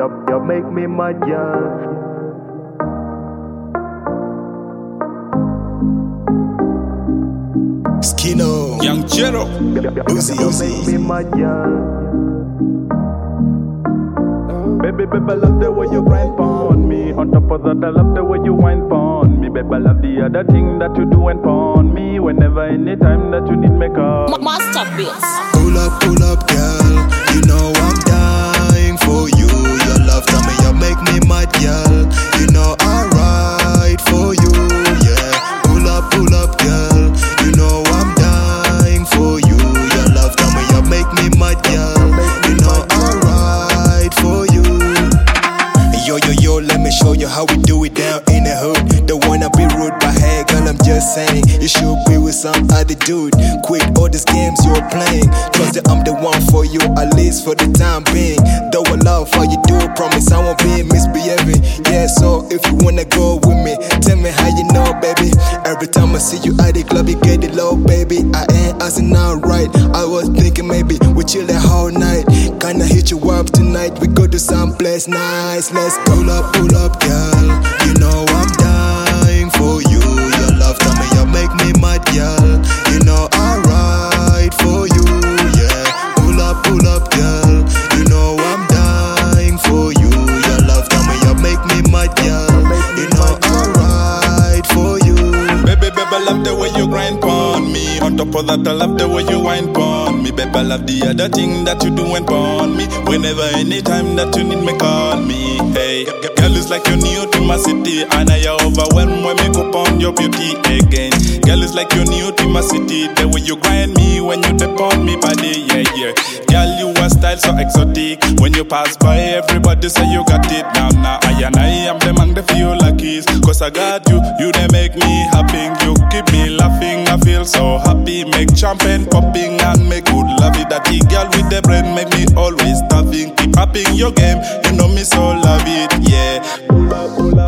You make me mad, girl. Skino, Young Jero, Uzi, You make me mad, girl. Baby, I love the way you grind on me. On top of that, I love the way you whine on me. Baby, I love the other thing that you do and on me. Whenever, anytime that you need me call. Masterpiece. pull up, girl. You know I'm dying for you. Your love, tell me you make me mad, girl. You know I ride for you, yeah. Pull up, girl. You know I'm dying for you. Your love, tell me you make me mad, girl. You know I ride for you. Yo, let me show you how we do it down in the hood. Don't wanna be rude, but hey, girl, I'm just saying you should be with some other dude. Quit all these games you're playing. Trust that I'm the one for you, at least for the time being. Though I love how you do it, promise I won't be misbehaving. Yeah, so if you wanna go with me, tell me how you know, baby. Every time I see you at the club, you get it low, baby. I ain't asking out right. I was thinking maybe we chill the whole night. Kinda hit you up tonight. We go to some place nice. Let's pull up, girl. You know I'm dying for you. Your love, tell me you make me mad, girl. You know I ride for you, yeah. Pull up, girl. You know I'm dying for you. Your love, tell me you make me mad, girl. You know I ride for you. baby, I love the way you grind on me. On top of that, I love the way you whine on me. Baby, I love the other thing that you do and on me. Whenever, anytime that you need me, call me. Hey, girl, it's like you're new to my city, and I are overwhelmed when me go on your beauty again. Girl, it's like you're new to my city. The way you grind me when you dip on me body, yeah. Girl, you a style so exotic. When you pass by, everybody say you got it. Now, I am the man that feel like keys. Cause I got you, you they make me happy. You keep me laughing, I feel so happy. Make champagne popping and make good lovey. That the girl with the brain make me always starving. Keep upping your game, you know me so love it, yeah. Pull up,